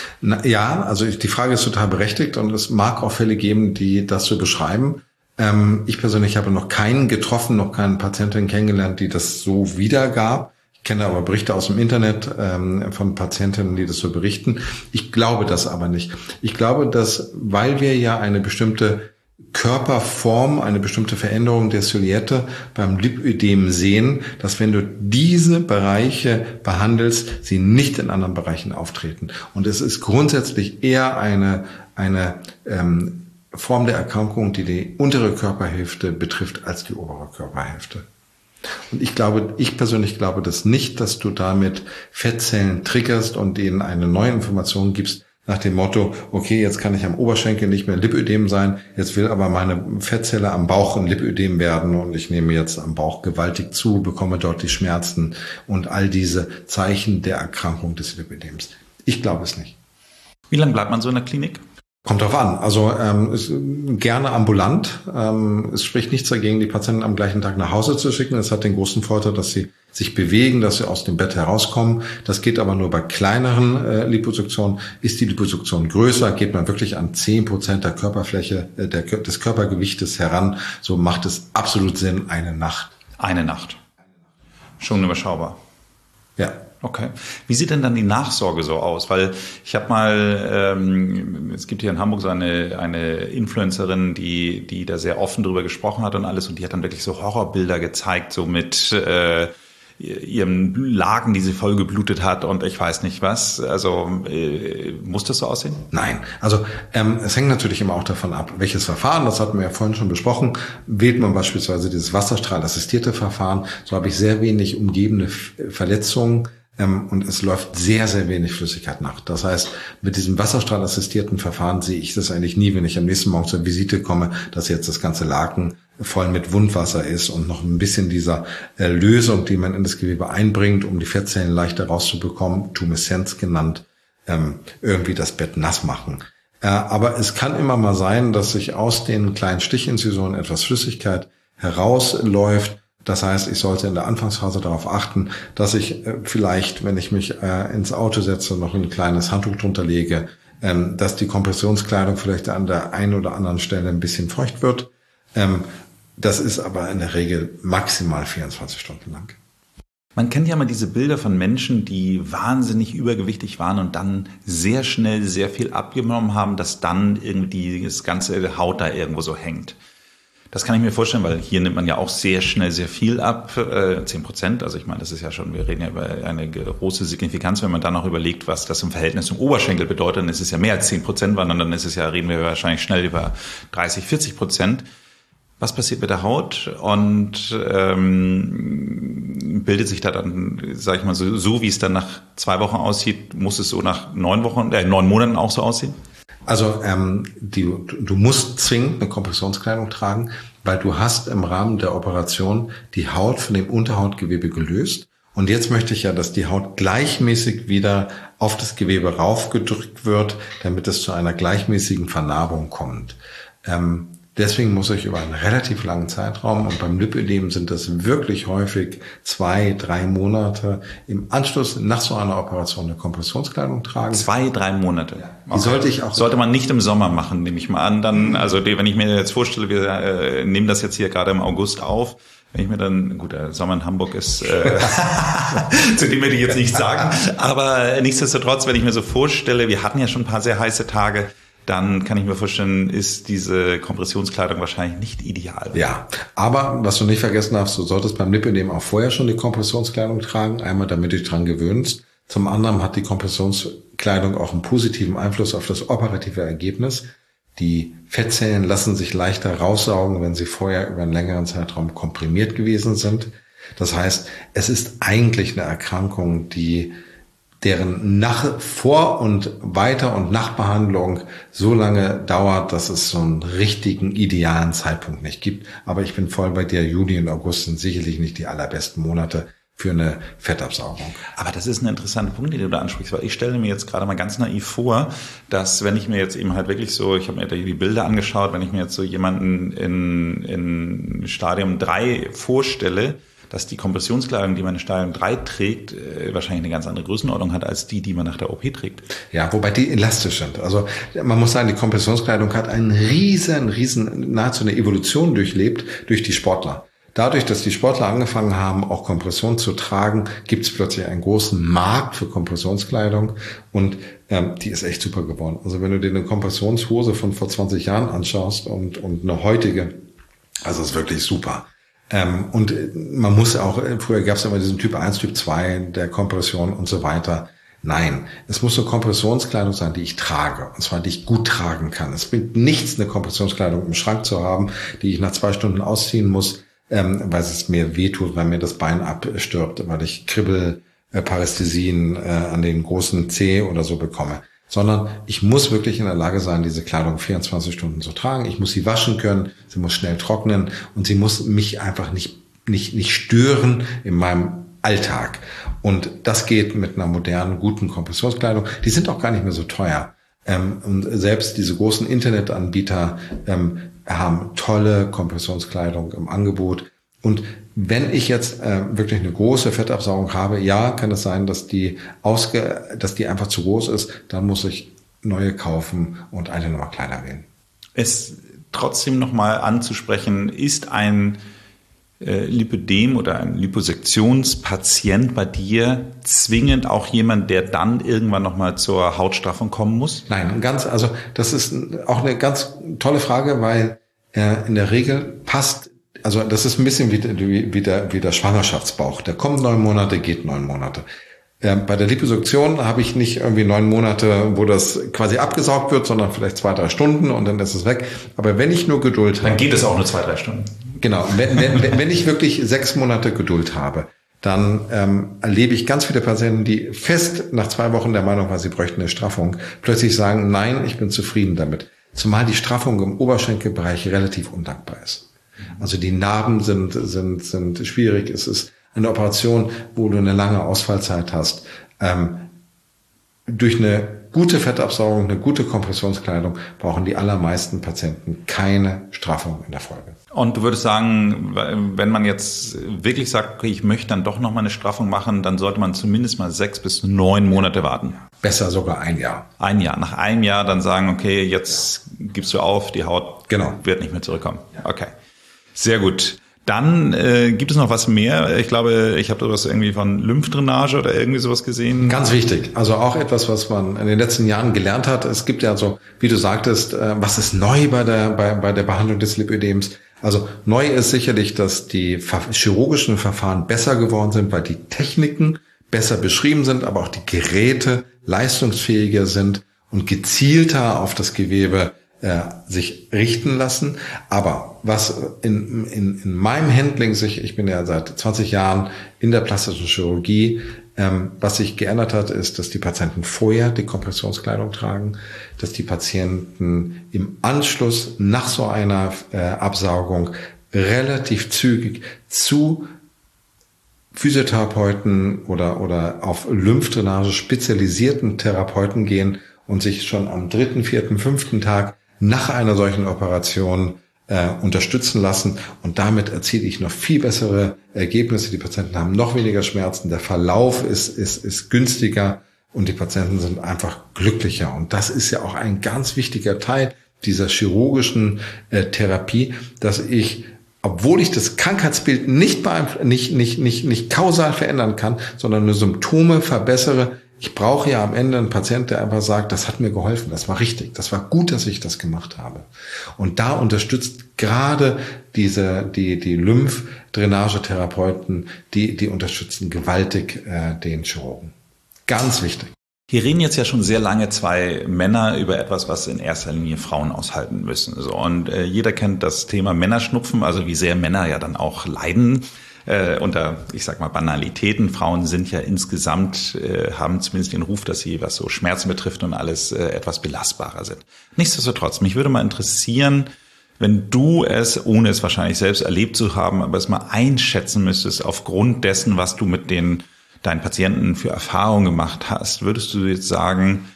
Ja, also die Frage ist total berechtigt und es mag auch Fälle geben, die das so beschreiben. Ich persönlich habe noch keinen getroffen, noch keine Patientin kennengelernt, die das so wiedergab. Ich kenne aber Berichte aus dem Internet von Patientinnen, die das so berichten. Ich glaube das aber nicht. Ich glaube, dass, weil wir ja eine bestimmte Körperform, eine bestimmte Veränderung der Silhouette beim Lipödem sehen, dass wenn du diese Bereiche behandelst, sie nicht in anderen Bereichen auftreten. Und es ist grundsätzlich eher eine Form der Erkrankung, die die untere Körperhälfte betrifft, als die obere Körperhälfte. Und ich persönlich glaube das nicht, dass du damit Fettzellen triggerst und denen eine neue Information gibst, nach dem Motto, okay, jetzt kann ich am Oberschenkel nicht mehr Lipödem sein, jetzt will aber meine Fettzelle am Bauch ein Lipödem werden und ich nehme jetzt am Bauch gewaltig zu, bekomme dort die Schmerzen und all diese Zeichen der Erkrankung des Lipödems. Ich glaube es nicht. Wie lange bleibt man so in der Klinik? Kommt drauf an. Also ist gerne ambulant. Es spricht nichts dagegen, die Patienten am gleichen Tag nach Hause zu schicken. Es hat den großen Vorteil, dass sie sich bewegen, dass sie aus dem Bett herauskommen. Das geht aber nur bei kleineren Liposuktionen. Ist die Liposuktion größer, geht man wirklich an 10% der Körperfläche, des Körpergewichtes heran. So macht es absolut Sinn, eine Nacht. Eine Nacht. Schon überschaubar. Ja. Okay. Wie sieht denn dann die Nachsorge so aus? Weil ich habe mal, es gibt hier in Hamburg so eine Influencerin, die da sehr offen drüber gesprochen hat und alles, und die hat dann wirklich so Horrorbilder gezeigt, so mit ihrem Laken, die sie voll geblutet hat und ich weiß nicht was. Also muss das so aussehen? Nein, also es hängt natürlich immer auch davon ab, welches Verfahren, das hatten wir ja vorhin schon besprochen, wählt man beispielsweise dieses wasserstrahlassistierte Verfahren, so habe ich sehr wenig umgebende Verletzungen und es läuft sehr, sehr wenig Flüssigkeit nach. Das heißt, mit diesem wasserstrahlassistierten Verfahren sehe ich das eigentlich nie, wenn ich am nächsten Morgen zur Visite komme, dass jetzt das ganze Laken voll mit Wundwasser ist und noch ein bisschen dieser Lösung, die man in das Gewebe einbringt, um die Fettzellen leichter rauszubekommen, Tumeszenz genannt, irgendwie das Bett nass machen. Aber es kann immer mal sein, dass sich aus den kleinen Stichinzisionen etwas Flüssigkeit herausläuft. Das heißt, ich sollte in der Anfangsphase darauf achten, dass ich vielleicht, wenn ich mich ins Auto setze, noch ein kleines Handtuch drunter lege, dass die Kompressionskleidung vielleicht an der einen oder anderen Stelle ein bisschen feucht wird. Das ist aber in der Regel maximal 24 Stunden lang. Man kennt ja mal diese Bilder von Menschen, die wahnsinnig übergewichtig waren und dann sehr schnell sehr viel abgenommen haben, dass dann irgendwie das ganze Haut da irgendwo so hängt. Das kann ich mir vorstellen, weil hier nimmt man ja auch sehr schnell sehr viel ab, 10%. Also ich meine, das ist ja schon, wir reden ja über eine große Signifikanz, wenn man dann noch überlegt, was das im Verhältnis zum Oberschenkel bedeutet, dann ist es ja mehr als 10%, weil dann ist es ja, reden wir wahrscheinlich schnell über 30-40%. Was passiert mit der Haut und bildet sich da dann, sag ich mal, so wie es dann nach 2 Wochen aussieht, muss es so nach 9 Monaten auch so aussehen? Also du musst zwingend eine Kompressionskleidung tragen, weil du hast im Rahmen der Operation die Haut von dem Unterhautgewebe gelöst. Und jetzt möchte ich ja, dass die Haut gleichmäßig wieder auf das Gewebe raufgedrückt wird, damit es zu einer gleichmäßigen Vernarbung kommt. Deswegen muss ich über einen relativ langen Zeitraum, und beim Lipödem sind das wirklich häufig 2-3 Monate, im Anschluss nach so einer Operation eine Kompressionskleidung tragen. 2-3 Monate? Ja. Die sollte man nicht im Sommer machen, nehme ich mal an. Dann, also wenn ich mir jetzt vorstelle, wir nehmen das jetzt hier gerade im August auf, wenn ich mir dann, gut, der Sommer in Hamburg ist, zu dem werde ich jetzt nichts sagen, aber nichtsdestotrotz, wenn ich mir so vorstelle, wir hatten ja schon ein paar sehr heiße Tage, dann kann ich mir vorstellen, ist diese Kompressionskleidung wahrscheinlich nicht ideal. Ja, aber was du nicht vergessen darfst, du solltest beim Lipödem auch vorher schon die Kompressionskleidung tragen, einmal damit du dich dran gewöhnst. Zum anderen hat die Kompressionskleidung auch einen positiven Einfluss auf das operative Ergebnis. Die Fettzellen lassen sich leichter raussaugen, wenn sie vorher über einen längeren Zeitraum komprimiert gewesen sind. Das heißt, es ist eigentlich eine Erkrankung, deren Vor- und Weiter- und Nachbehandlung so lange dauert, dass es so einen richtigen, idealen Zeitpunkt nicht gibt. Aber ich bin voll bei dir, Juli und August sind sicherlich nicht die allerbesten Monate für eine Fettabsaugung. Aber das ist ein interessanter Punkt, den du da ansprichst, weil ich stelle mir jetzt gerade mal ganz naiv vor, dass wenn ich mir jetzt eben halt wirklich so, ich habe mir die Bilder angeschaut, wenn ich mir jetzt so jemanden in Stadium 3 vorstelle, dass die Kompressionskleidung, die man in Stadium 3 trägt, wahrscheinlich eine ganz andere Größenordnung hat als die man nach der OP trägt. Ja, wobei die elastisch sind. Also man muss sagen, die Kompressionskleidung hat einen riesen, nahezu eine Evolution durchlebt durch die Sportler. Dadurch, dass die Sportler angefangen haben, auch Kompression zu tragen, gibt es plötzlich einen großen Markt für Kompressionskleidung und die ist echt super geworden. Also wenn du dir eine Kompressionshose von vor 20 Jahren anschaust und eine heutige, also ist wirklich super. Und man muss auch, früher gab es immer diesen Typ 1, Typ 2 der Kompression und so weiter. Nein, es muss eine Kompressionskleidung sein, die ich trage, und zwar die ich gut tragen kann. Es bringt nichts, eine Kompressionskleidung im Schrank zu haben, die ich nach 2 Stunden ausziehen muss, weil es mir wehtut, weil mir das Bein abstirbt, weil ich Parästhesien an den großen Zeh oder so bekomme. Sondern ich muss wirklich in der Lage sein, diese Kleidung 24 Stunden zu tragen. Ich muss sie waschen können, sie muss schnell trocknen und sie muss mich einfach nicht stören in meinem Alltag. Und das geht mit einer modernen, guten Kompressionskleidung. Die sind auch gar nicht mehr so teuer. Und selbst diese großen Internetanbieter haben tolle Kompressionskleidung im Angebot. Und wenn ich jetzt wirklich eine große Fettabsaugung habe, ja, kann es sein, dass die einfach zu groß ist. Dann muss ich neue kaufen und eine Nummer kleiner wählen. Es trotzdem nochmal anzusprechen, ist ein Lipödem oder ein Liposektionspatient bei dir zwingend auch jemand, der dann irgendwann nochmal zur Hautstraffung kommen muss? Nein, also das ist auch eine ganz tolle Frage, weil in der Regel passt, also das ist ein bisschen wie der Schwangerschaftsbauch. Der kommt 9 Monate, geht 9 Monate. Bei der Liposuktion habe ich nicht irgendwie 9 Monate, wo das quasi abgesaugt wird, sondern vielleicht 2-3 Stunden und dann ist es weg. Aber wenn ich nur Geduld habe... Dann geht es auch nur 2-3 Stunden. Genau, wenn ich wirklich 6 Monate Geduld habe, dann erlebe ich ganz viele Patienten, die fest nach 2 Wochen der Meinung waren, sie bräuchten eine Straffung, plötzlich sagen, nein, ich bin zufrieden damit. Zumal die Straffung im Oberschenkelbereich relativ undankbar ist. Also die Narben sind schwierig. Es ist eine Operation, wo du eine lange Ausfallzeit hast. Durch eine gute Fettabsaugung, eine gute Kompressionskleidung brauchen die allermeisten Patienten keine Straffung in der Folge. Und du würdest sagen, wenn man jetzt wirklich sagt, okay, ich möchte dann doch nochmal eine Straffung machen, dann sollte man zumindest mal 6 bis 9 Monate warten. Besser sogar 1 Jahr. 1 Jahr. Nach 1 Jahr dann sagen, okay, jetzt gibst du auf, die Haut wird nicht mehr zurückkommen. Okay, sehr gut. Dann gibt es noch was mehr. Ich glaube, ich habe da was irgendwie von Lymphdrainage oder irgendwie sowas gesehen. Ganz wichtig. Also auch etwas, was man in den letzten Jahren gelernt hat. Es gibt ja so, wie du sagtest, was ist neu bei der Behandlung des Lipödems? Also neu ist sicherlich, dass die chirurgischen Verfahren besser geworden sind, weil die Techniken besser beschrieben sind, aber auch die Geräte leistungsfähiger sind und gezielter auf das Gewebe sich richten lassen. Aber was in meinem Handling ich bin ja seit 20 Jahren in der plastischen Chirurgie, was sich geändert hat, ist, dass die Patienten vorher die Kompressionskleidung tragen, dass die Patienten im Anschluss nach so einer Absaugung relativ zügig zu Physiotherapeuten oder auf Lymphdrainage spezialisierten Therapeuten gehen und sich schon am 3., 4., 5. Tag nach einer solchen Operation unterstützen lassen. Und damit erziele ich noch viel bessere Ergebnisse. Die Patienten haben noch weniger Schmerzen. Der Verlauf ist günstiger und die Patienten sind einfach glücklicher. Und das ist ja auch ein ganz wichtiger Teil dieser chirurgischen Therapie, dass ich, obwohl ich das Krankheitsbild nicht kausal verändern kann, sondern nur Symptome verbessere. Ich brauche ja am Ende einen Patienten, der einfach sagt, das hat mir geholfen, das war richtig, das war gut, dass ich das gemacht habe. Und da unterstützt gerade die Lymphdrainagetherapeuten, die unterstützen gewaltig den Chirurgen. Ganz wichtig. Hier reden jetzt ja schon sehr lange 2 Männer über etwas, was in erster Linie Frauen aushalten müssen. So, und jeder kennt das Thema Männerschnupfen, also wie sehr Männer ja dann auch leiden. Unter, ich sag mal, Banalitäten. Frauen sind ja insgesamt, haben zumindest den Ruf, dass sie, was so Schmerzen betrifft und alles, etwas belastbarer sind. Nichtsdestotrotz, mich würde mal interessieren, wenn du es, ohne es wahrscheinlich selbst erlebt zu haben, aber es mal einschätzen müsstest, aufgrund dessen, was du mit deinen Patienten für Erfahrungen gemacht hast, würdest du jetzt sagen,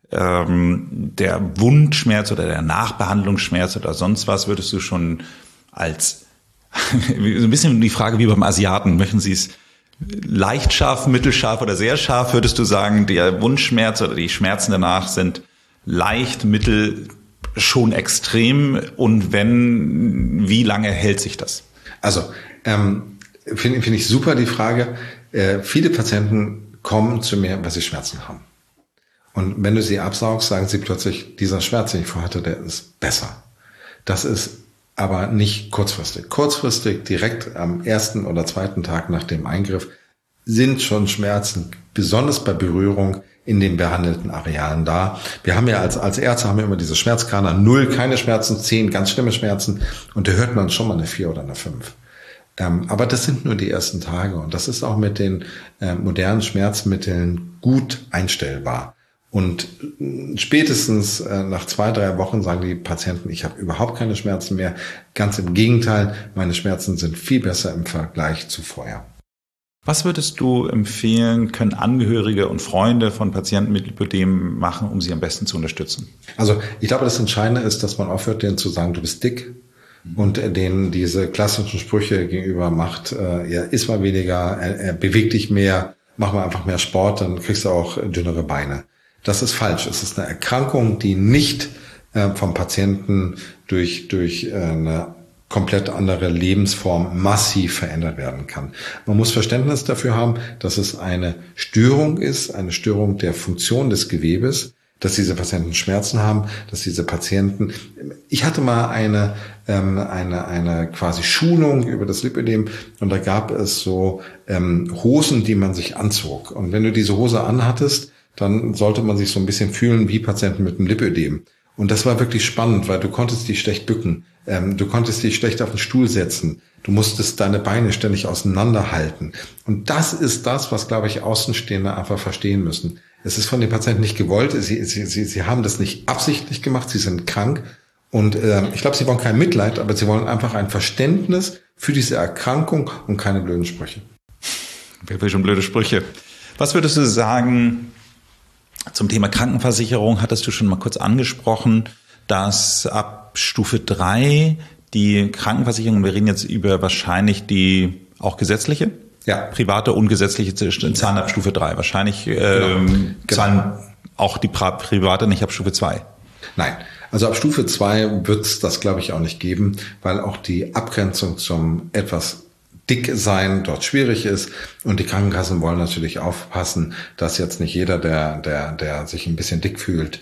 der Wundschmerz oder der Nachbehandlungsschmerz oder sonst was, würdest du schon als so ein bisschen die Frage wie beim Asiaten. Möchten Sie es leicht scharf, mittelscharf oder sehr scharf? Würdest du sagen, der Wundschmerz oder die Schmerzen danach sind leicht, mittel, schon extrem? Und wenn, wie lange hält sich das? Also, finde ich super die Frage. Viele Patienten kommen zu mir, weil sie Schmerzen haben. Und wenn du sie absaugst, sagen sie plötzlich, dieser Schmerz, den ich vorher hatte, der ist besser. Das ist aber nicht kurzfristig. Kurzfristig, direkt am 1. oder 2. Tag nach dem Eingriff, sind schon Schmerzen, besonders bei Berührung in den behandelten Arealen da. Wir haben ja als Ärzte haben wir immer diese Schmerzskala, 0 keine Schmerzen, 10 ganz schlimme Schmerzen und da hört man schon mal eine 4 oder eine 5. Aber das sind nur die ersten Tage und das ist auch mit den modernen Schmerzmitteln gut einstellbar. Und spätestens nach 2-3 Wochen sagen die Patienten, ich habe überhaupt keine Schmerzen mehr. Ganz im Gegenteil, meine Schmerzen sind viel besser im Vergleich zu vorher. Was würdest du empfehlen, können Angehörige und Freunde von Patienten mit Lipödem machen, um sie am besten zu unterstützen? Also ich glaube, das Entscheidende ist, dass man aufhört, denen zu sagen, du bist dick. Und denen diese klassischen Sprüche gegenüber macht, iss mal weniger, beweg dich mehr, mach mal einfach mehr Sport, dann kriegst du auch dünnere Beine. Das ist falsch. Es ist eine Erkrankung, die nicht vom Patienten durch eine komplett andere Lebensform massiv verändert werden kann. Man muss Verständnis dafür haben, dass es eine Störung ist, eine Störung der Funktion des Gewebes, dass diese Patienten Schmerzen haben, dass diese Patienten, ich hatte mal eine quasi Schulung über das Lipödem und da gab es so Hosen, die man sich anzog. Und wenn du diese Hose anhattest, dann sollte man sich so ein bisschen fühlen wie Patienten mit einem Lipödem. Und das war wirklich spannend, weil du konntest dich schlecht bücken, du konntest dich schlecht auf den Stuhl setzen, du musstest deine Beine ständig auseinanderhalten. Und das ist das, was, glaube ich, Außenstehende einfach verstehen müssen. Es ist von den Patienten nicht gewollt, sie haben das nicht absichtlich gemacht, sie sind krank. Und ich glaube, sie wollen kein Mitleid, aber sie wollen einfach ein Verständnis für diese Erkrankung und keine blöden Sprüche. Wer will schon blöde Sprüche? Was würdest du sagen zum Thema Krankenversicherung? Hattest du schon mal kurz angesprochen, dass ab Stufe 3 die Krankenversicherung, wir reden jetzt über wahrscheinlich die auch gesetzliche? Ja. Private und gesetzliche zahlen ab Stufe 3. Wahrscheinlich zahlen auch die private nicht ab Stufe 2. Nein, also ab Stufe 2 wird es das, glaube ich, auch nicht geben, weil auch die Abgrenzung zum etwas dick sein dort schwierig ist. Und die Krankenkassen wollen natürlich aufpassen, dass jetzt nicht jeder, der sich ein bisschen dick fühlt,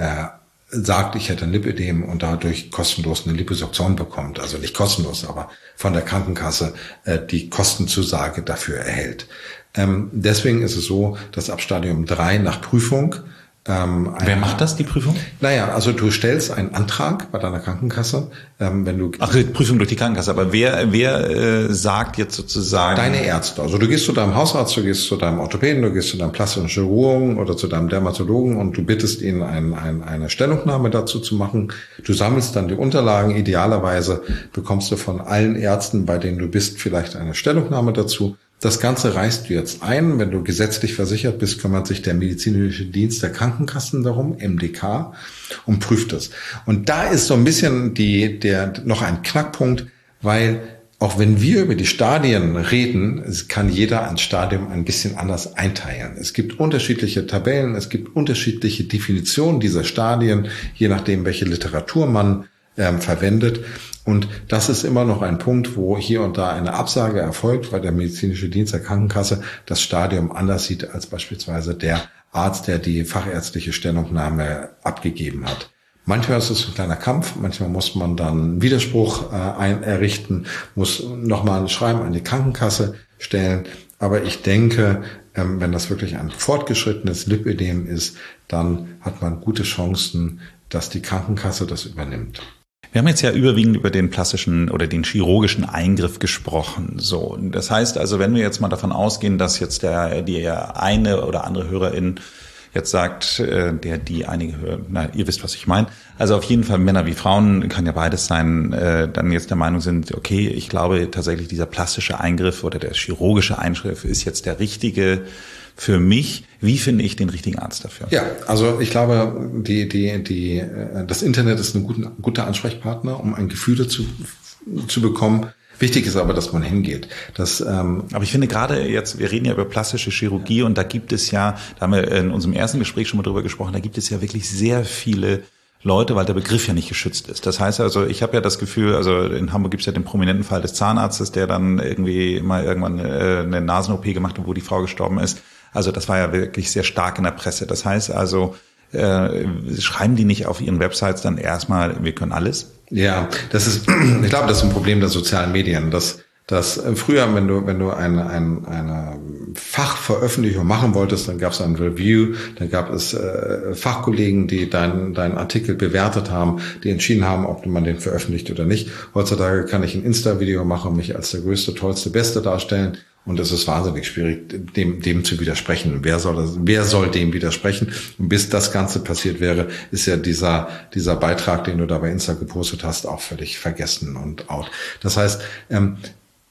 sagt, ich hätte ein Lipödem und dadurch kostenlos eine Liposuktion bekommt. Also nicht kostenlos, aber von der Krankenkasse die Kostenzusage dafür erhält. Deswegen ist es so, dass ab Stadium 3 nach Prüfung wer macht das, die Prüfung? Naja, also du stellst einen Antrag bei deiner Krankenkasse, wenn du... Ach, die Prüfung durch die Krankenkasse, aber wer sagt jetzt sozusagen... Deine Ärzte. Also du gehst zu deinem Hausarzt, du gehst zu deinem Orthopäden, du gehst zu deinem plastischen Chirurgen oder zu deinem Dermatologen und du bittest ihn, eine Stellungnahme dazu zu machen. Du sammelst dann die Unterlagen. Idealerweise bekommst du von allen Ärzten, bei denen du bist, vielleicht eine Stellungnahme dazu. Das Ganze reichst du jetzt ein. Wenn du gesetzlich versichert bist, kümmert sich der medizinische Dienst der Krankenkassen darum, MDK, und prüft es. Und da ist so ein bisschen noch ein Knackpunkt, weil auch wenn wir über die Stadien reden, kann jeder ein Stadium ein bisschen anders einteilen. Es gibt unterschiedliche Tabellen, es gibt unterschiedliche Definitionen dieser Stadien, je nachdem, welche Literatur man verwendet. Und das ist immer noch ein Punkt, wo hier und da eine Absage erfolgt, weil der medizinische Dienst der Krankenkasse das Stadium anders sieht als beispielsweise der Arzt, der die fachärztliche Stellungnahme abgegeben hat. Manchmal ist es ein kleiner Kampf, manchmal muss man dann Widerspruch errichten, muss nochmal ein Schreiben an die Krankenkasse stellen. Aber ich denke, wenn das wirklich ein fortgeschrittenes Lipödem ist, dann hat man gute Chancen, dass die Krankenkasse das übernimmt. Wir haben jetzt ja überwiegend über den plastischen oder den chirurgischen Eingriff gesprochen. So, das heißt also, wenn wir jetzt mal davon ausgehen, dass jetzt die eine oder andere Hörerin jetzt sagt, einige Hörer, ihr wisst, was ich meine. Also auf jeden Fall Männer wie Frauen, kann ja beides sein, dann jetzt der Meinung sind, okay, ich glaube tatsächlich dieser plastische Eingriff oder der chirurgische Eingriff ist jetzt der richtige für mich. Wie finde ich den richtigen Arzt dafür? Ja, also ich glaube, das Internet ist ein guter Ansprechpartner, um ein Gefühl dazu zu bekommen. Wichtig ist aber, dass man hingeht. Aber ich finde gerade jetzt, wir reden ja über plastische Chirurgie und da gibt es ja, da haben wir in unserem ersten Gespräch schon mal drüber gesprochen, da gibt es ja wirklich sehr viele Leute, weil der Begriff ja nicht geschützt ist. Das heißt also, ich habe ja das Gefühl, also in Hamburg gibt es ja den prominenten Fall des Zahnarztes, der dann irgendwann eine Nasen-OP gemacht hat, wo die Frau gestorben ist. Also das war ja wirklich sehr stark in der Presse. Das heißt also, schreiben die nicht auf ihren Websites dann erstmal, wir können alles? Ja, ich glaube, das ist ein Problem der sozialen Medien, dass früher, wenn du eine Fachveröffentlichung machen wolltest, dann gab es ein Review, dann gab es Fachkollegen, die deinen Artikel bewertet haben, die entschieden haben, ob man den veröffentlicht oder nicht. Heutzutage kann ich ein Insta-Video machen und mich als der größte, tollste, beste darstellen. Und es ist wahnsinnig schwierig, dem zu widersprechen. Wer soll dem widersprechen? Und bis das Ganze passiert wäre, ist ja dieser Beitrag, den du da bei Insta gepostet hast, auch völlig vergessen und out. Das heißt,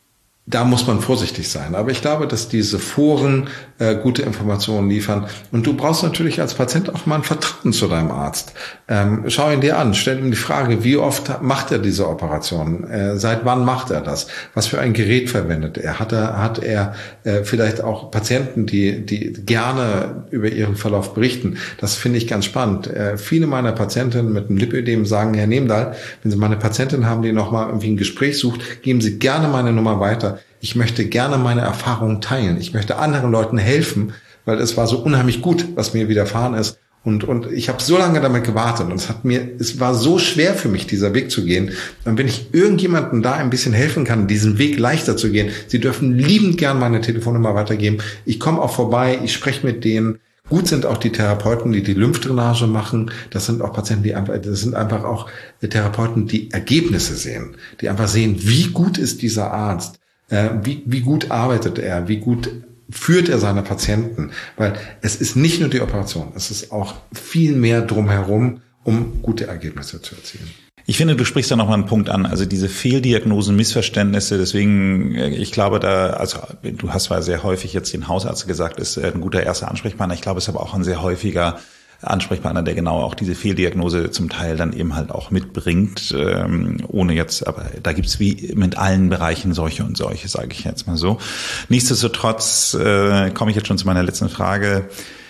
Da muss man vorsichtig sein. Aber ich glaube, dass diese Foren gute Informationen liefern. Und du brauchst natürlich als Patient auch mal ein Vertrauen zu deinem Arzt. Schau ihn dir an, stell ihm die Frage, wie oft macht er diese Operation? Seit wann macht er das? Was für ein Gerät verwendet er? Hat er vielleicht auch Patienten, die gerne über ihren Verlauf berichten? Das finde ich ganz spannend. Viele meiner Patientinnen mit einem Lipödem sagen, Herr Nemdahl, wenn Sie mal eine Patientin haben, die nochmal irgendwie ein Gespräch sucht, geben Sie gerne meine Nummer weiter. Ich möchte gerne meine Erfahrungen teilen. Ich möchte anderen Leuten helfen, weil es war so unheimlich gut, was mir widerfahren ist. Und ich habe so lange damit gewartet und es war so schwer für mich, dieser Weg zu gehen. Und wenn ich irgendjemandem da ein bisschen helfen kann, diesen Weg leichter zu gehen, Sie dürfen liebend gern meine Telefonnummer weitergeben. Ich komme auch vorbei, ich spreche mit denen. Gut sind auch die Therapeuten, die Lymphdrainage machen. Das sind auch Patienten, das sind einfach auch Therapeuten, die Ergebnisse sehen, die einfach sehen, wie gut ist dieser Arzt. Wie gut arbeitet er, wie gut führt er seine Patienten, weil es ist nicht nur die Operation, es ist auch viel mehr drumherum, um gute Ergebnisse zu erzielen. Ich finde, du sprichst da nochmal einen Punkt an, also diese Fehldiagnosen, Missverständnisse, deswegen, ich glaube du hast zwar sehr häufig jetzt den Hausarzt gesagt, ist ein guter erster Ansprechpartner, ich glaube, es ist aber auch ein sehr häufiger Ansprechpartner, der genau auch diese Fehldiagnose zum Teil dann eben halt auch mitbringt, ohne jetzt, aber da gibt's wie mit allen Bereichen solche und solche, sage ich jetzt mal so. Nichtsdestotrotz komme ich jetzt schon zu meiner letzten Frage.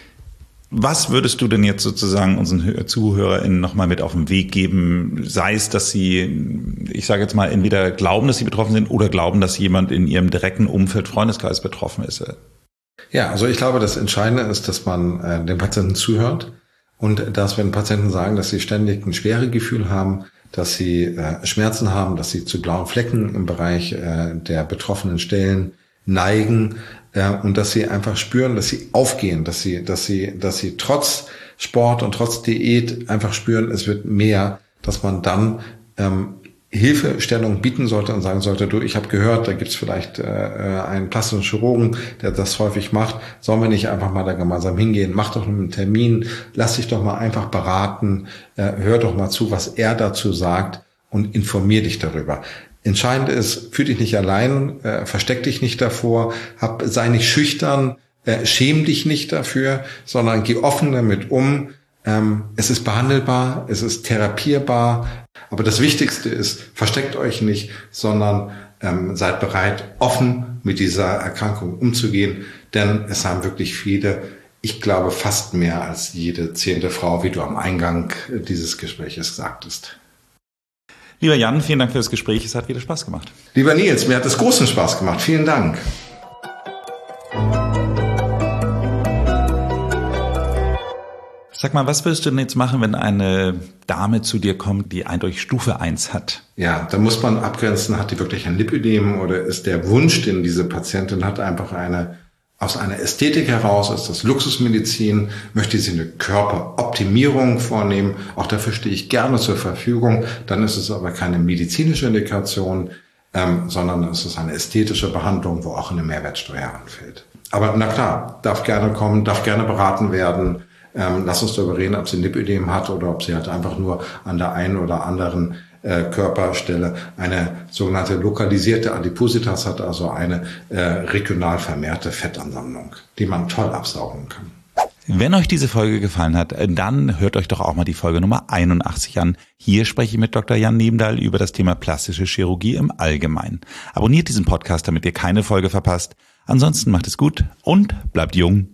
Was würdest du denn jetzt sozusagen unseren ZuhörerInnen nochmal mit auf den Weg geben? Sei es, dass sie, ich sage jetzt mal, entweder glauben, dass sie betroffen sind oder glauben, dass jemand in ihrem direkten Umfeld, Freundeskreis betroffen ist? Ja, also ich glaube, das Entscheidende ist, dass man dem Patienten zuhört und dass, wenn Patienten sagen, dass sie ständig ein Schweregefühl haben, dass sie Schmerzen haben, dass sie zu blauen Flecken im Bereich der betroffenen Stellen neigen und dass sie einfach spüren, dass sie aufgehen, dass sie trotz Sport und trotz Diät einfach spüren, es wird mehr, dass man dann Hilfestellung bieten sollte und sagen sollte, du, ich habe gehört, da gibt's vielleicht einen plastischen Chirurgen, der das häufig macht. Sollen wir nicht einfach mal da gemeinsam hingehen? Mach doch einen Termin, lass dich doch mal einfach beraten, hör doch mal zu, was er dazu sagt und informier dich darüber. Entscheidend ist, fühl dich nicht allein, versteck dich nicht davor, sei nicht schüchtern, schäm dich nicht dafür, sondern geh offen damit um. Es ist behandelbar, es ist therapierbar, aber das Wichtigste ist, versteckt euch nicht, sondern seid bereit, offen mit dieser Erkrankung umzugehen, denn es haben wirklich viele, ich glaube fast mehr als jede 10. Frau, wie du am Eingang dieses Gespräches sagtest. Lieber Jan, vielen Dank für das Gespräch, es hat wieder Spaß gemacht. Lieber Nils, mir hat es großen Spaß gemacht, vielen Dank. Sag mal, was würdest du denn jetzt machen, wenn eine Dame zu dir kommt, die eindeutig Stufe 1 hat? Ja, da muss man abgrenzen, hat die wirklich ein Lipödem oder ist der Wunsch, den diese Patientin hat, einfach aus einer Ästhetik heraus, ist das Luxusmedizin, möchte sie eine Körperoptimierung vornehmen, auch dafür stehe ich gerne zur Verfügung, dann ist es aber keine medizinische Indikation, sondern es ist eine ästhetische Behandlung, wo auch eine Mehrwertsteuer anfällt. Aber na klar, darf gerne kommen, darf gerne beraten werden. Lass uns darüber reden, ob sie ein Lipödem hat oder ob sie halt einfach nur an der einen oder anderen Körperstelle eine sogenannte lokalisierte Adipositas hat, also eine regional vermehrte Fettansammlung, die man toll absaugen kann. Wenn euch diese Folge gefallen hat, dann hört euch doch auch mal die Folge Nummer 81 an. Hier spreche ich mit Dr. Jan Nemdahl über das Thema plastische Chirurgie im Allgemeinen. Abonniert diesen Podcast, damit ihr keine Folge verpasst. Ansonsten macht es gut und bleibt jung.